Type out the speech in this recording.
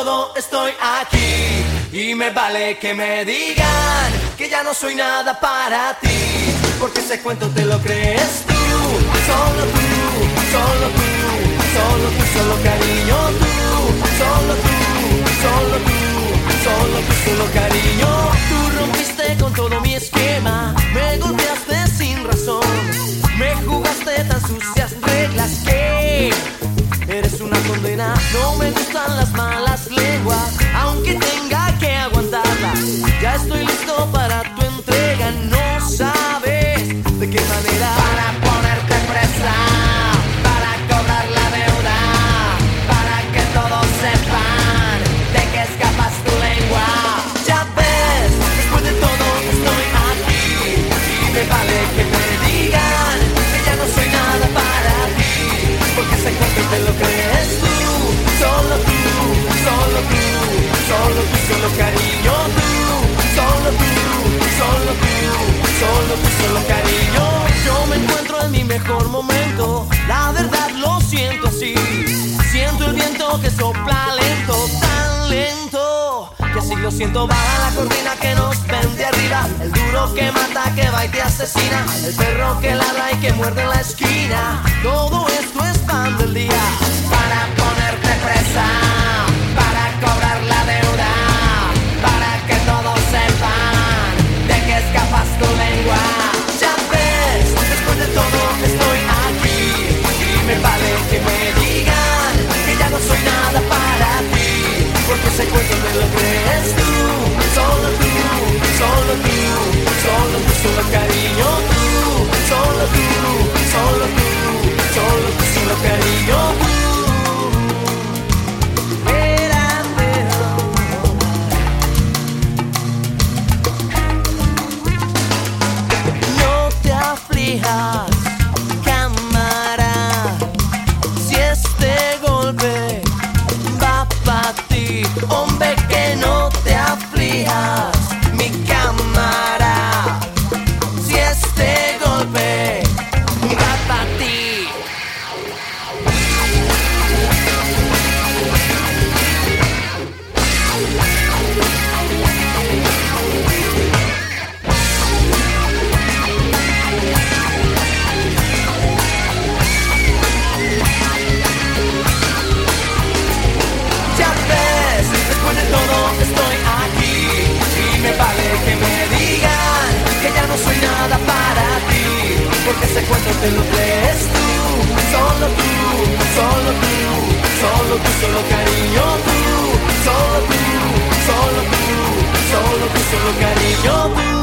todo estoy aquí. Y me vale que me digan que ya no soy nada para ti, porque ese cuento te lo crees tú. Solo tú, solo tú, solo tú, solo cariño tú. Solo tú, solo tú, solo tú, solo cariño. Tú rompiste con todo mi esquema, me golpeaste sin razón, me jugaste tan sucias reglas que eres una condena. No me gustan las malas lenguas, aunque tenga que aguantarlas. Ya estoy listo para tu entrega, no sabes de qué manera. Para ponerte presa, para cobrar la deuda, para que todos sepan de que escapas tu lengua. Ya ves, después de todo estoy aquí, y me vale que me digan que ya no soy nada para ti, porque ese cuento te lo crees tú. Solo tú, solo tú, solo tú, solo cariño tú. Solo tú, solo tú, solo tú, solo cariño. Yo me encuentro en mi mejor momento, la verdad lo siento así. Siento el viento que sopla lento, tan lento que así lo siento. Baja la cortina que nos ven de arriba, el duro que mata, que va y te asesina, el perro que ladra y que muerde en la esquina. Todo esto es pan del día, para ponerte presa, para cobrar la deuda, para que todos sepan de que escapas tu lengua. Ya ves, después de todo estoy aquí, y me vale que me digan que ya no soy nada para ti, porque ese cuento me lo crees tú. Solo tú, solo tú, solo tú, solo cariño tú. Solo tú, solo tú, solo tú, solo cariño tú. Cámara, si este golpe va pa' ti, hombre, que no te aflijas, mi cámara, si este golpe va pa' ti. Estoy aquí, y me vale que me digan que ya no soy nada para ti, porque ese cuento te lo crees tú. Solo tú, solo tú, solo tú, solo cariño tú. Solo tú, solo tú, solo tú, solo cariño tú.